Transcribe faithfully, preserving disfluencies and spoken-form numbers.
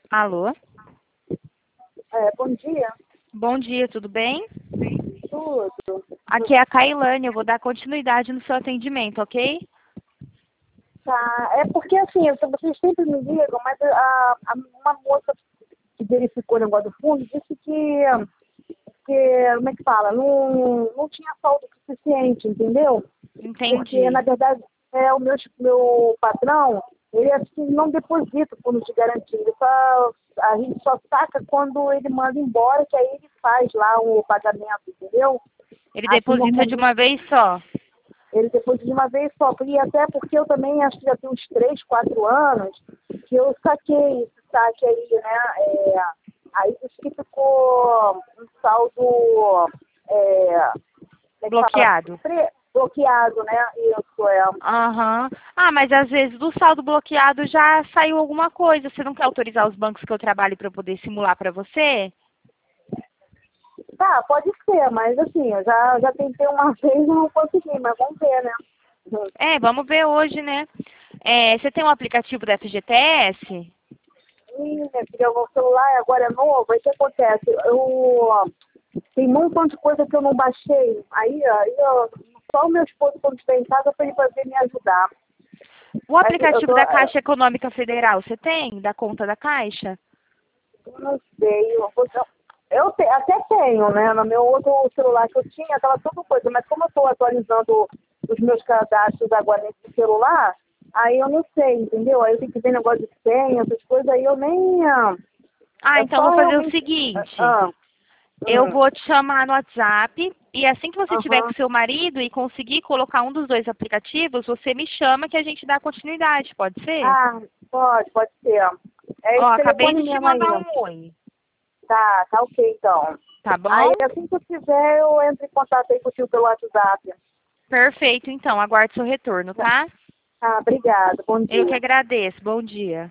Alô? É, bom dia. Bom dia, tudo bem? Tudo. Aqui é a Kailane, eu vou dar continuidade no seu atendimento, ok? Tá. É porque assim, eu- vocês sempre me ligam, mas a, a- uma moça que verificou o negócio do fundo disse que, que como é que fala? Não, não tinha saldo suficiente, entendeu? Porque, na Entendi. verdade, é, o meu, meu patrão, ele assim, não deposita o fundo de garantia. Ele só, a gente só saca quando ele manda embora, que aí ele faz lá o pagamento, entendeu? Ele Assim, deposita de normalmente uma vez só. ele depois de uma vez só. E até porque eu também acho que já tem uns três, quatro anos que eu saquei esse saque aí, né? É, aí disse que ficou um saldo é, como é que fala? Bloqueado. Pre- bloqueado, né? Isso é. Aham. Ah, mas às vezes do saldo bloqueado já saiu alguma coisa. Você não quer autorizar os bancos que eu trabalho para poder simular para você? Tá, pode ser, mas assim, eu já, já tentei uma vez e não consegui, mas vamos ver, né? Uhum. É, vamos ver hoje, né? É, você tem um aplicativo da F G T S? Ih, minha filha, o meu celular agora é novo, aí o que acontece? Eu tem um montão de coisa que eu não baixei. Aí, aí eu, só o meu esposo, quando estiver em casa, para ele fazer me ajudar. O Mas eu aplicativo tô, da eu Caixa Econômica Federal, você tem? Da conta da Caixa? não sei, eu, vou- eu te- até tenho, né? No meu outro celular que eu tinha, estava tudo coisa, mas como eu estou atualizando os meus cadastros agora nesse celular, aí eu não sei, entendeu? Aí eu tenho que ver negócio de senha, essas coisas, aí eu nem. ah, Ah, É então só vou fazer o realmente. seguinte. Ah, Eu hum, vou te chamar no WhatsApp e assim que você tiver com aham. seu marido e conseguir colocar um dos dois aplicativos, você me chama que a gente dá continuidade, pode ser? Ah, pode, pode ser. É Ó, esse acabei telefone de te mesmo aí. mandar um oi, Tá, tá ok então. tá bom? Aí assim que eu fizer, eu entro em contato aí contigo pelo WhatsApp. Perfeito, então, aguarde seu retorno, tá? Ah, obrigada. Bom Eu que dia. agradeço, bom dia.